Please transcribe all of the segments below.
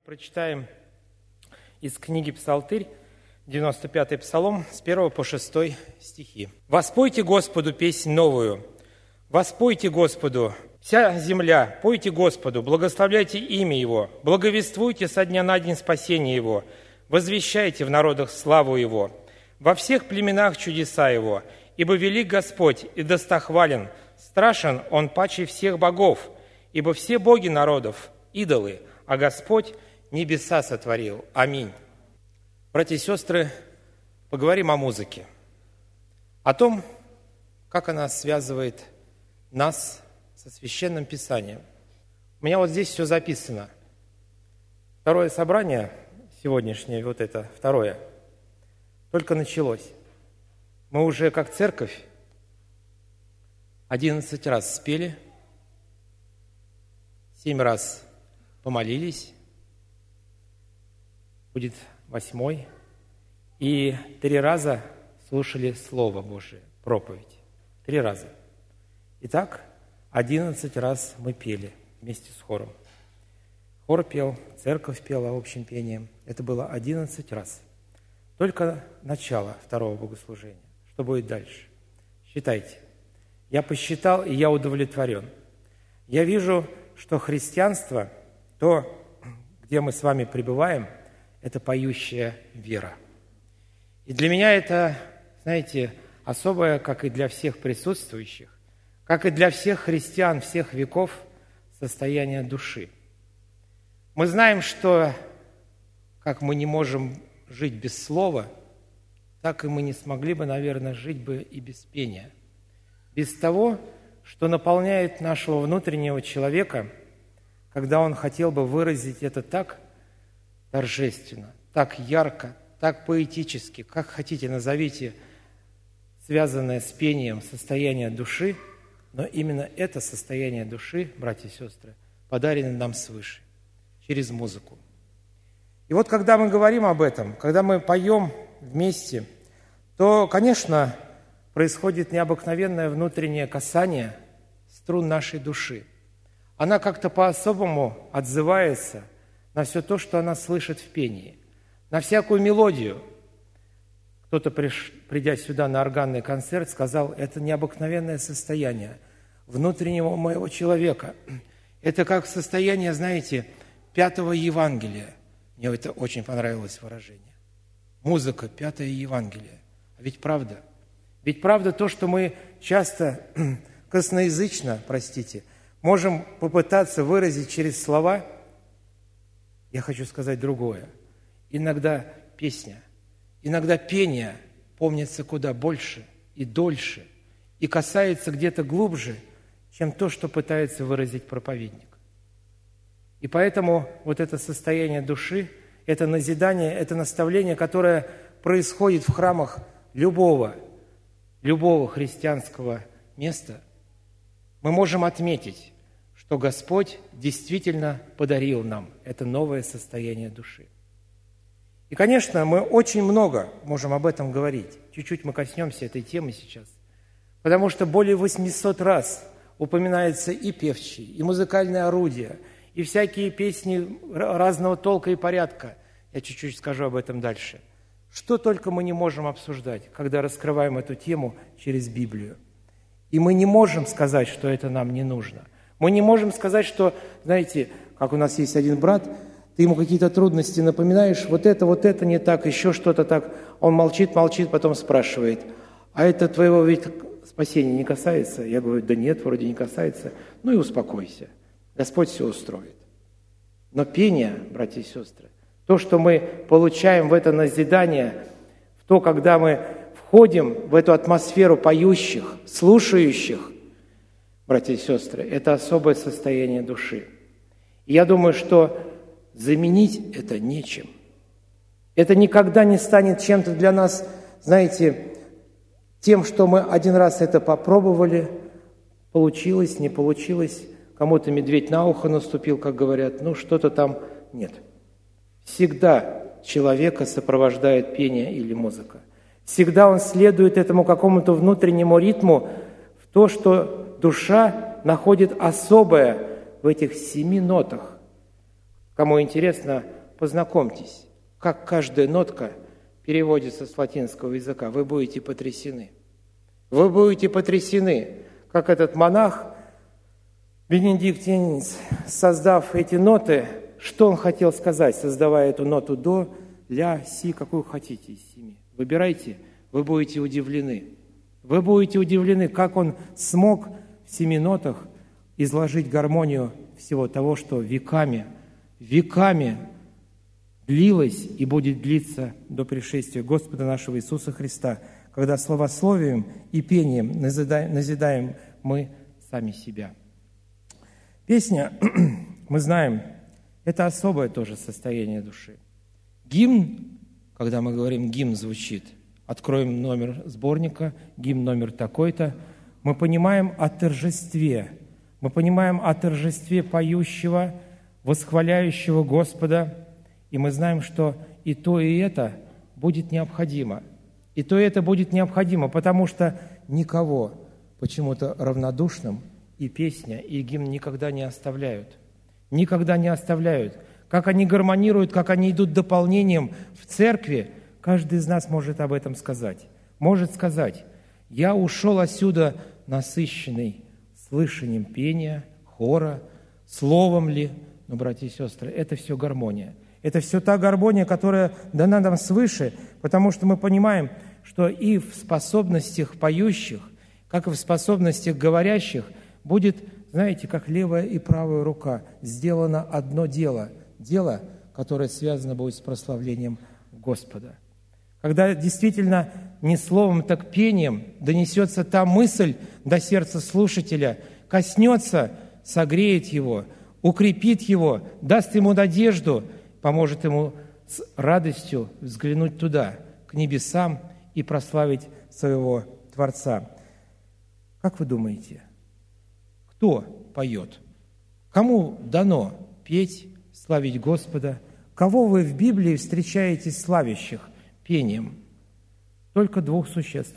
Прочитаем из книги «Псалтырь», 95-й Псалом, с 1 по 6 стихи. «Воспойте Господу песнь новую, воспойте Господу, вся земля, пойте Господу, благословляйте имя Его, благовествуйте со дня на день спасение Его, возвещайте в народах славу Его, во всех племенах чудеса Его, ибо велик Господь и достохвален, страшен Он паче всех богов, ибо все боги народов – идолы, а Господь небеса сотворил. Аминь». Братья и сестры, поговорим о музыке, о том, как она связывает нас со Священным Писанием. У меня вот здесь все записано. Второе собрание сегодняшнее, вот это, второе, только началось. Мы уже как церковь 11 раз спели, 7 раз помолились, будет 8-й, и 3 раза слушали Слово Божие, проповедь. 3 раза. Итак, 11 раз мы пели вместе с хором. Хор пел, церковь пела общим пением. Это было 11 раз. Только начало второго богослужения. Что будет дальше? Считайте. Я посчитал, и я удовлетворен. Я вижу, что христианство, то, где мы с вами пребываем, это поющая вера. И для меня это, знаете, особое, как и для всех присутствующих, как и для всех христиан всех веков, состояние души. Мы знаем, что как мы не можем жить без слова, так и мы не смогли бы, наверное, жить бы и без пения. Без того, что наполняет нашего внутреннего человека, когда он хотел бы выразить это так торжественно, так ярко, так поэтически, как хотите назовите, связанное с пением состояние души, но именно это состояние души, братья и сестры, подарено нам свыше, через музыку. И вот когда мы говорим об этом, когда мы поем вместе, то, конечно, происходит необыкновенное внутреннее касание струн нашей души. Она как-то по-особому отзывается на все то, что она слышит в пении, на всякую мелодию. Кто-то, придя сюда на органный концерт, сказал, это необыкновенное состояние внутреннего моего человека. Это как состояние, знаете, 5-го Евангелия. Мне это очень понравилось выражение. Музыка, 5-е Евангелие. А ведь правда. Ведь правда то, что мы часто косноязычно, можем попытаться выразить через слова. Я хочу сказать другое. Иногда песня, иногда пение помнится куда больше и дольше, и касается где-то глубже, чем то, что пытается выразить проповедник. И поэтому вот это состояние души, это назидание, это наставление, которое происходит в храмах любого христианского места, мы можем отметить, что Господь действительно подарил нам это новое состояние души. И, конечно, мы очень много можем об этом говорить. Чуть-чуть мы коснемся этой темы сейчас. Потому что более 800 раз упоминается и певчие, и музыкальные орудия, и всякие песни разного толка и порядка. Я чуть-чуть скажу об этом дальше. Что только мы не можем обсуждать, когда раскрываем эту тему через Библию. И мы не можем сказать, что это нам не нужно. Мы не можем сказать, что, знаете, как у нас есть один брат, ты ему какие-то трудности напоминаешь, вот это не так, еще что-то так. Он молчит, потом спрашивает, а это твоего ведь спасения не касается? Я говорю, да нет, вроде не касается. Ну и успокойся, Господь все устроит. Но пение, братья и сестры, то, что мы получаем в это назидание, в то, когда мы входим в эту атмосферу поющих, слушающих, братья и сестры, это особое состояние души. И я думаю, что заменить это нечем. Это никогда не станет чем-то для нас, знаете, тем, что мы один раз это попробовали, получилось, не получилось, кому-то медведь на ухо наступил, как говорят, что-то там нет. Всегда человека сопровождает пение или музыка. Всегда он следует этому какому-то внутреннему ритму в то, что душа находит особое в этих 7 нотах. Кому интересно, познакомьтесь, как каждая нотка переводится с латинского языка. Вы будете потрясены. Вы будете потрясены, как этот монах, бенедиктинец, создав эти ноты, что он хотел сказать, создавая эту ноту до, ля, си, какую хотите из семи. Выбирайте, вы будете удивлены. Вы будете удивлены, как он смог в 7 нотах изложить гармонию всего того, что веками длилось и будет длиться до пришествия Господа нашего Иисуса Христа, когда словословием и пением назидаем мы сами себя. Песня, мы знаем, это особое тоже состояние души. Гимн, когда мы говорим «гимн» звучит, откроем номер сборника, гимн номер такой-то, мы понимаем о торжестве. Мы понимаем о торжестве поющего, восхваляющего Господа, и мы знаем, что и то, и это будет необходимо. И то, и это будет необходимо, потому что никого почему-то равнодушным и песня, и гимн никогда не оставляют. Никогда не оставляют. Как они гармонируют, как они идут дополнением в церкви, каждый из нас может об этом сказать. Может сказать: «Я ушел отсюда насыщенный слышанием пения, хора, словом ли». Но, братья и сестры, это все гармония. Это все та гармония, которая дана нам свыше, потому что мы понимаем, что и в способностях поющих, как и в способностях говорящих, будет, знаете, как левая и правая рука, сделано одно дело, которое связано будет с прославлением Господа. Когда действительно не словом, так пением донесется та мысль до сердца слушателя, коснется, согреет его, укрепит его, даст ему надежду, поможет ему с радостью взглянуть туда, к небесам, и прославить своего Творца. Как вы думаете, кто поет? Кому дано петь, славить Господа? Кого вы в Библии встречаете славящих пением? Только 2 существ.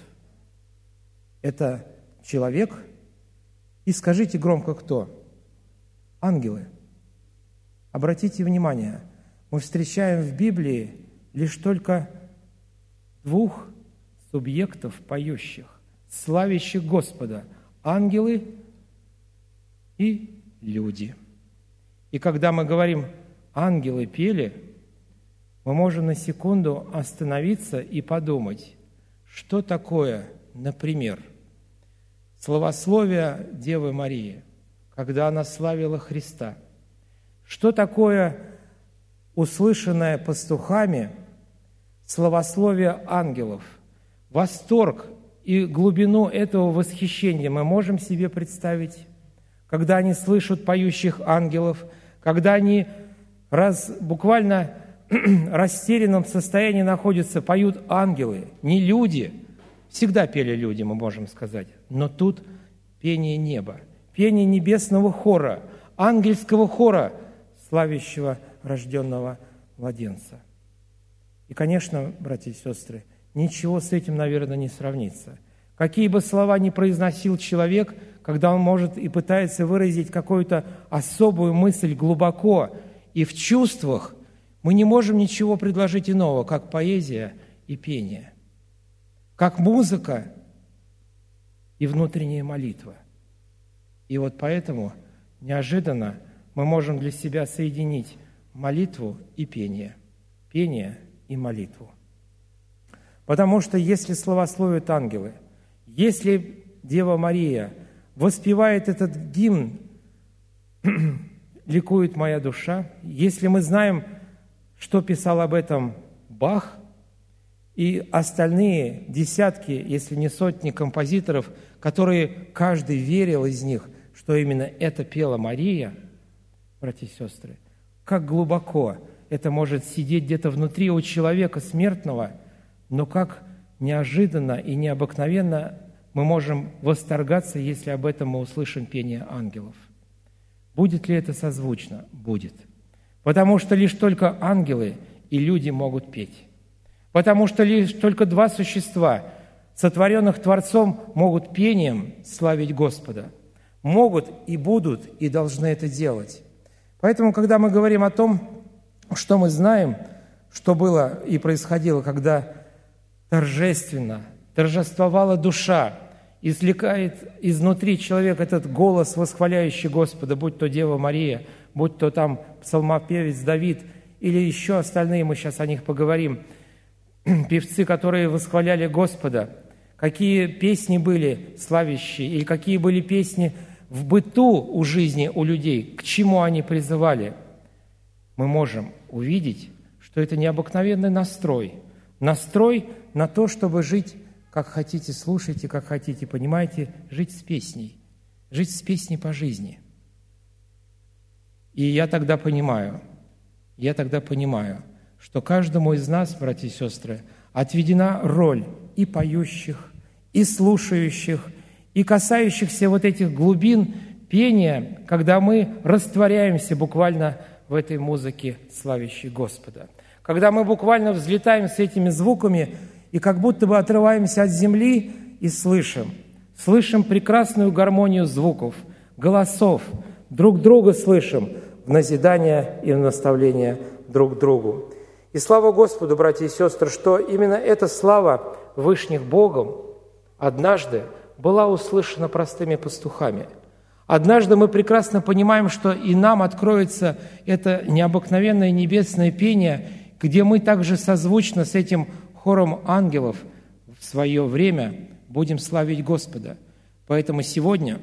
Это человек и, скажите громко, кто? Ангелы. Обратите внимание, мы встречаем в Библии лишь только 2 субъектов поющих, славящих Господа: ангелы и люди. И когда мы говорим «ангелы пели», мы можем на секунду остановиться и подумать, что такое, например, славословие Девы Марии, когда она славила Христа. Что такое услышанное пастухами славословие ангелов? Восторг и глубину этого восхищения мы можем себе представить, когда они слышат поющих ангелов, когда они буквально растерянном состоянии находятся, поют ангелы, не люди. Всегда пели люди, мы можем сказать. Но тут пение неба, пение небесного хора, ангельского хора, славящего рожденного младенца. И, конечно, братья и сестры, ничего с этим, наверное, не сравнится. Какие бы слова ни произносил человек, когда он может и пытается выразить какую-то особую мысль глубоко и в чувствах, мы не можем ничего предложить иного, как поэзия и пение, как музыка и внутренняя молитва. И вот поэтому неожиданно мы можем для себя соединить молитву и пение и молитву. Потому что если славословят ангелы, если Дева Мария воспевает этот гимн «Ликует моя душа», если мы знаем, что писал об этом Бах и остальные десятки, если не сотни композиторов, которые каждый верил из них, что именно это пела Мария, братья и сестры, как глубоко это может сидеть где-то внутри у человека смертного, но как неожиданно и необыкновенно мы можем восторгаться, если об этом мы услышим пение ангелов. Будет ли это созвучно? Будет. Потому что лишь только ангелы и люди могут петь. Потому что лишь только 2 существа, сотворенных Творцом, могут пением славить Господа. Могут и будут, и должны это делать. Поэтому, когда мы говорим о том, что мы знаем, что было и происходило, когда торжественно торжествовала душа, извлекает изнутри человек этот голос, восхваляющий Господа, будь то Дева Мария, будь то там псалмопевец Давид, или еще остальные, мы сейчас о них поговорим, певцы, которые восхваляли Господа, какие песни были славящие, или какие были песни в быту у жизни у людей, к чему они призывали, мы можем увидеть, что это необыкновенный настрой на то, чтобы жить, как хотите, слушайте, как хотите, понимаете, жить с песней по жизни. И я тогда понимаю, что каждому из нас, братья и сестры, отведена роль и поющих, и слушающих, и касающихся вот этих глубин пения, когда мы растворяемся буквально в этой музыке, славящей Господа. Когда мы буквально взлетаем с этими звуками и как будто бы отрываемся от земли и слышим прекрасную гармонию звуков, голосов, друг друга слышим в назидание и в наставление друг другу. И слава Господу, братья и сестры, что именно эта слава вышних Богом однажды была услышана простыми пастухами. Однажды мы прекрасно понимаем, что и нам откроется это необыкновенное небесное пение, где мы также созвучно с этим хором ангелов в свое время будем славить Господа. Поэтому сегодня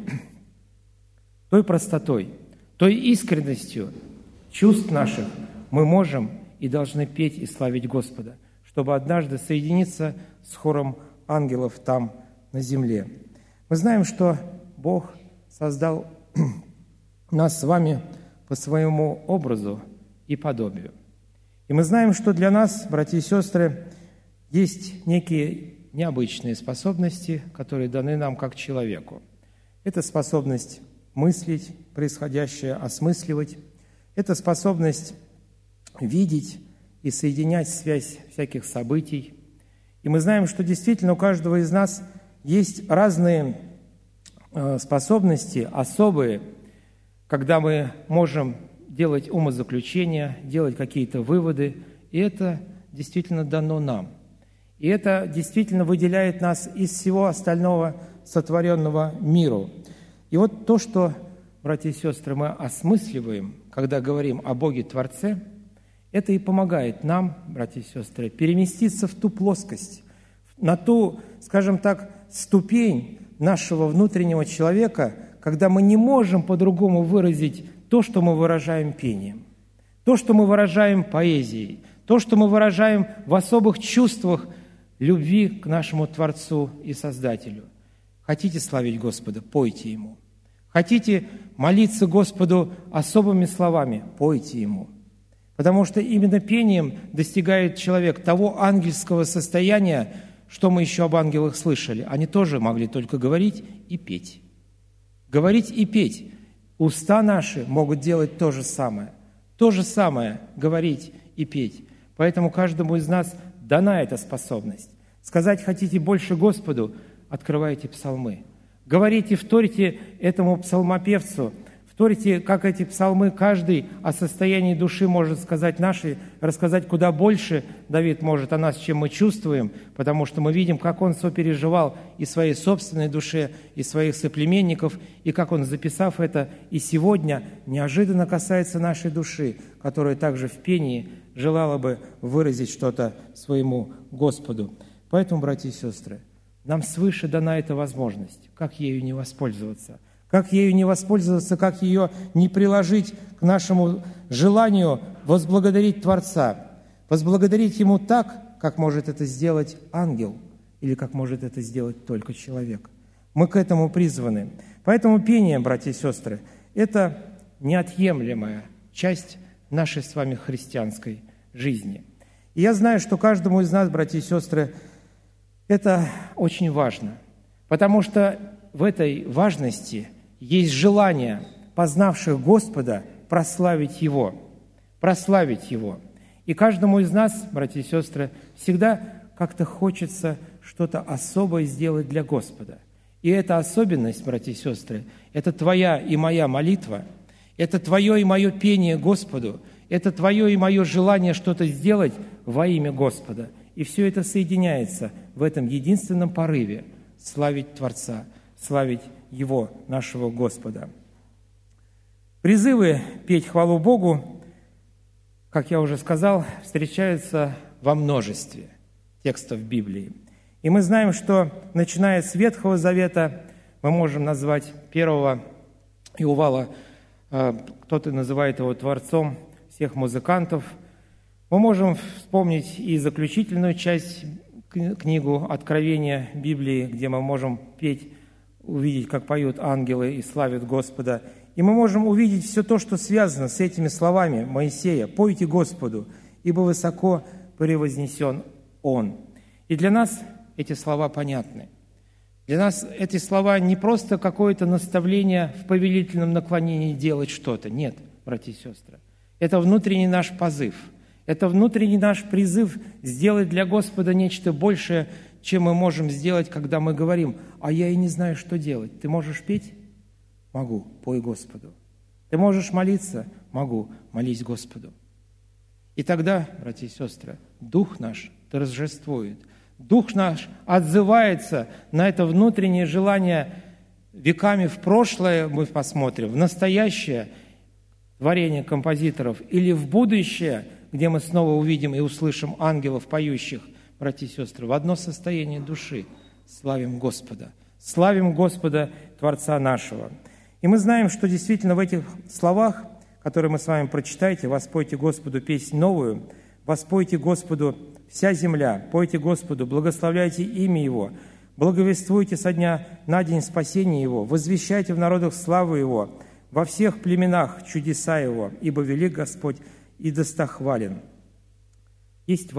той простотой, той искренностью чувств наших мы можем и должны петь и славить Господа, чтобы однажды соединиться с хором ангелов там, на земле. Мы знаем, что Бог создал нас с вами по своему образу и подобию. И мы знаем, что для нас, братья и сестры, есть некие необычные способности, которые даны нам как человеку. Это способность мыслить происходящее, осмысливать. Это способность видеть и соединять связь всяких событий. И мы знаем, что действительно у каждого из нас есть разные способности, особые, когда мы можем делать умозаключения, делать какие-то выводы, и это действительно дано нам. И это действительно выделяет нас из всего остального сотворенного миру. И вот то, что, братья и сестры, мы осмысливаем, когда говорим о Боге-Творце, это и помогает нам, братья и сестры, переместиться в ту плоскость, на ту, скажем так, ступень нашего внутреннего человека, когда мы не можем по-другому выразить то, что мы выражаем пением, то, что мы выражаем поэзией, то, что мы выражаем в особых чувствах любви к нашему Творцу и Создателю. Хотите славить Господа? Пойте Ему. Хотите молиться Господу особыми словами? Пойте Ему. Потому что именно пением достигает человек того ангельского состояния, что мы еще об ангелах слышали. Они тоже могли только говорить и петь. Говорить и петь. Уста наши могут делать то же самое. То же самое говорить и петь. Поэтому каждому из нас дана эта способность. Сказать хотите больше Господу, открывайте псалмы. Говорите, вторите этому псалмопевцу, вторите, как эти псалмы, каждый о состоянии души может сказать нашей, рассказать куда больше Давид может о нас, чем мы чувствуем, потому что мы видим, как он сопереживал и своей собственной душе, и своих соплеменников, и как он, записав это, и сегодня неожиданно касается нашей души, которая также в пении желала бы выразить что-то своему Господу. Поэтому, братья и сестры, нам свыше дана эта возможность. Как ею не воспользоваться? Как ею не воспользоваться, как ее не приложить к нашему желанию возблагодарить Творца, возблагодарить Ему так, как может это сделать ангел или как может это сделать только человек. Мы к этому призваны. Поэтому пение, братья и сестры, это неотъемлемая часть нашей с вами христианской жизни. И я знаю, что каждому из нас, братья и сестры, это очень важно, потому что в этой важности есть желание познавших Господа прославить Его. Прославить Его. И каждому из нас, братья и сестры, всегда как-то хочется что-то особое сделать для Господа. И эта особенность, братья и сестры, это твоя и моя молитва, это твое и мое пение Господу, Это твое и мое желание что-то сделать во имя Господа. И все это соединяется в этом единственном порыве – славить Творца, славить Его, нашего Господа. Призывы петь хвалу Богу, как я уже сказал, встречаются во множестве текстов Библии. И мы знаем, что, начиная с Ветхого Завета, мы можем назвать первого Иувала, кто-то называет его творцом всех музыкантов. Мы можем вспомнить и заключительную часть, книгу Откровения Библии, где мы можем петь, увидеть, как поют ангелы и славят Господа. И мы можем увидеть все то, что связано с этими словами Моисея: «Пойте Господу, ибо высоко превознесен Он». И для нас эти слова понятны. Для нас эти слова не просто какое-то наставление в повелительном наклонении делать что-то. Нет, братья и сестры. Это внутренний наш позыв. Это внутренний наш призыв сделать для Господа нечто большее, чем мы можем сделать, когда мы говорим: «А я и не знаю, что делать». Ты можешь петь? Могу, пой Господу. Ты можешь молиться? Могу, молись Господу. И тогда, братья и сестры, Дух наш торжествует. Дух наш отзывается на это внутреннее желание веками в прошлое, мы посмотрим, в настоящее творение композиторов или в будущее, где мы снова увидим и услышим ангелов, поющих, братья и сестры, в одно состояние души. Славим Господа. Славим Господа, Творца нашего. И мы знаем, что действительно в этих словах, которые мы с вами прочитаете: «Воспойте Господу песнь новую», «Воспойте Господу вся земля», «Пойте Господу, благословляйте имя Его», «Благовествуйте со дня на день спасения Его», «Возвещайте в народах славу Его», «Во всех племенах чудеса Его, ибо велик Господь и достохвален». Есть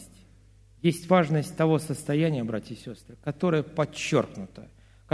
важность того состояния, братья и сестры, которое подчеркнуто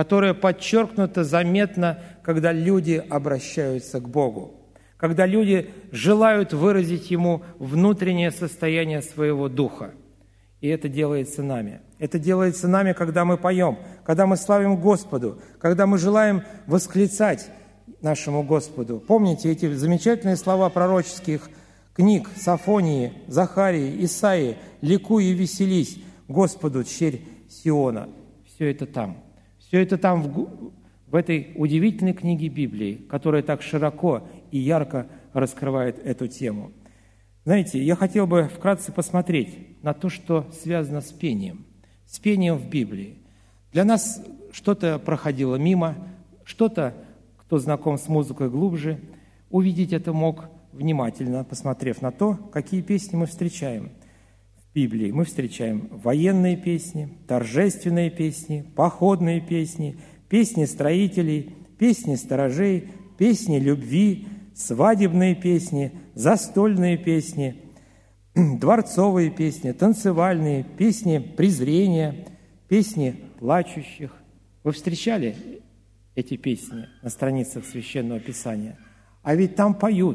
заметно, когда люди обращаются к Богу, когда люди желают выразить Ему внутреннее состояние своего духа. И это делается нами. Это делается нами, когда мы поем, когда мы славим Господу, когда мы желаем восклицать нашему Господу. Помните эти замечательные слова пророческих книг Софонии, Захарии, Исаии: «Ликуй и веселись Господу, черь Сиона». Все это там. Все это там, в этой удивительной книге Библии, которая так широко и ярко раскрывает эту тему. Знаете, я хотел бы вкратце посмотреть на то, что связано с пением в Библии. Для нас что-то проходило мимо, что-то, кто знаком с музыкой глубже, увидеть это мог, внимательно посмотрев на то, какие песни мы встречаем в Библии. Мы встречаем военные песни, торжественные песни, походные песни, песни строителей, песни сторожей, песни любви, свадебные песни, застольные песни, дворцовые песни, танцевальные, песни презрения, песни плачущих. Вы встречали эти песни на страницах Священного Писания? А ведь там поют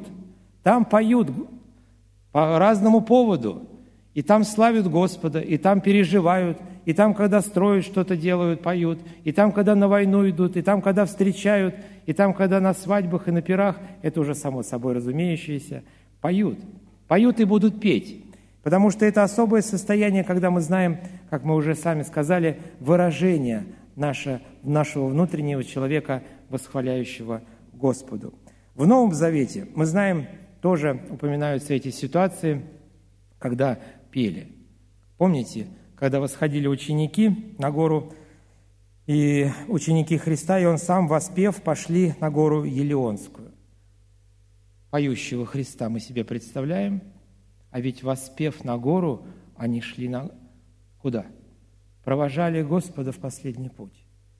по разному поводу. И там славят Господа, и там переживают, и там, когда строят, что-то делают, поют, и там, когда на войну идут, и там, когда встречают, и там, когда на свадьбах и на пирах, это уже само собой разумеющееся, поют и будут петь. Потому что это особое состояние, когда мы знаем, как мы уже сами сказали, выражение нашего внутреннего человека, восхваляющего Господу. В Новом Завете мы знаем, тоже упоминаются эти ситуации, когда пели. Помните, когда восходили ученики на гору, и ученики Христа, и Он сам, воспев, пошли на гору Елеонскую. Поющего Христа мы себе представляем, а ведь воспев на гору, они шли куда? Провожали Господа в последний путь.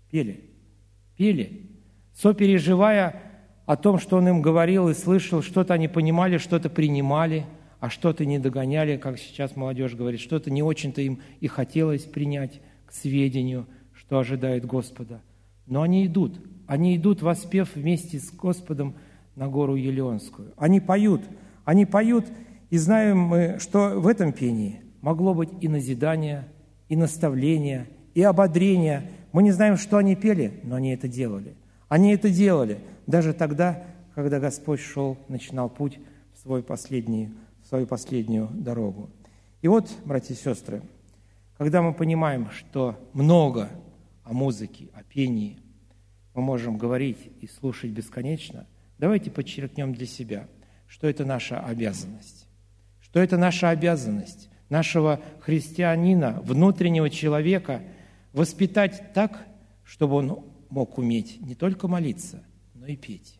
Пели, сопереживая о том, что Он им говорил и слышал, что-то они понимали, что-то принимали, а что-то не догоняли, как сейчас молодежь говорит, что-то не очень-то им и хотелось принять к сведению, что ожидает Господа. Но они идут, воспев вместе с Господом на гору Елеонскую. Они поют, и знаем мы, что в этом пении могло быть и назидание, и наставление, и ободрение. Мы не знаем, что они пели, но они это делали. Они это делали даже тогда, когда Господь начинал путь в свою последнюю дорогу. И вот, братья и сестры, когда мы понимаем, что много о музыке, о пении мы можем говорить и слушать бесконечно, давайте подчеркнем для себя, что это наша обязанность. Что это наша обязанность нашего христианина, внутреннего человека, воспитать так, чтобы он мог уметь не только молиться, но и петь.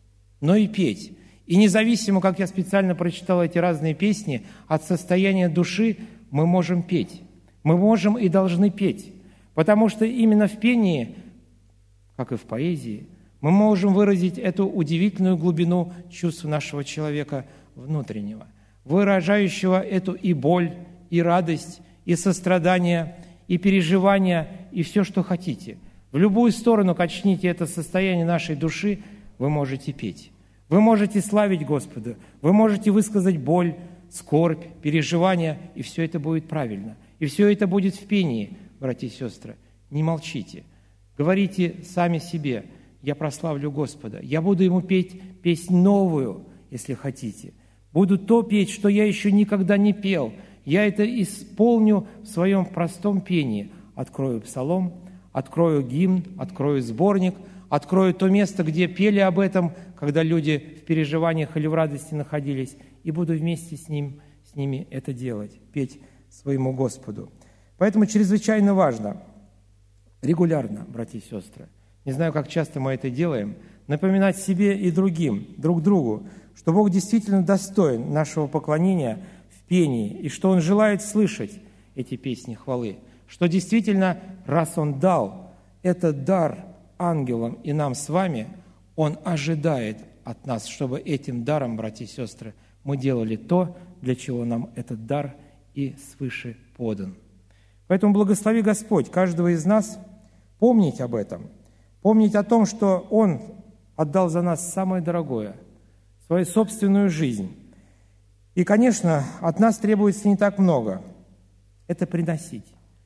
И независимо, как я специально прочитал эти разные песни, от состояния души мы можем петь. Мы можем и должны петь, потому что именно в пении, как и в поэзии, мы можем выразить эту удивительную глубину чувств нашего человека внутреннего, выражающего эту и боль, и радость, и сострадание, и переживания, и все, что хотите. В любую сторону качните это состояние нашей души, вы можете петь. Вы можете славить Господа, вы можете высказать боль, скорбь, переживания, и все это будет правильно. И все это будет в пении, братья и сестры. Не молчите. Говорите сами себе: я прославлю Господа, я буду Ему петь песнь новую, если хотите. Буду то петь, что я еще никогда не пел. Я это исполню в своем простом пении. Открою псалом, открою гимн, открою сборник, открою то место, где пели об этом, когда люди в переживаниях или в радости находились, и буду вместе с ними это делать, петь своему Господу. Поэтому чрезвычайно важно регулярно, братья и сестры, не знаю, как часто мы это делаем, напоминать себе и другим, друг другу, что Бог действительно достоин нашего поклонения в пении, и что Он желает слышать эти песни хвалы, что действительно, раз Он дал этот дар ангелам и нам с вами, Он ожидает от нас, чтобы этим даром, братья и сестры, мы делали то, для чего нам этот дар и свыше подан. Поэтому благослови Господь каждого из нас помнить об этом, помнить о том, что Он отдал за нас самое дорогое, свою собственную жизнь. И, конечно, от нас требуется не так много. Это приносить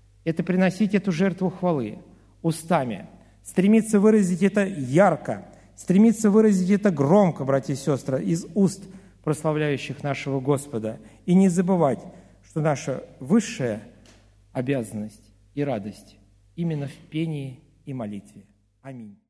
эту жертву хвалы устами, стремиться выразить это ярко, стремиться выразить это громко, братья и сестры, из уст прославляющих нашего Господа. И не забывать, что наша высшая обязанность и радость именно в пении и молитве. Аминь.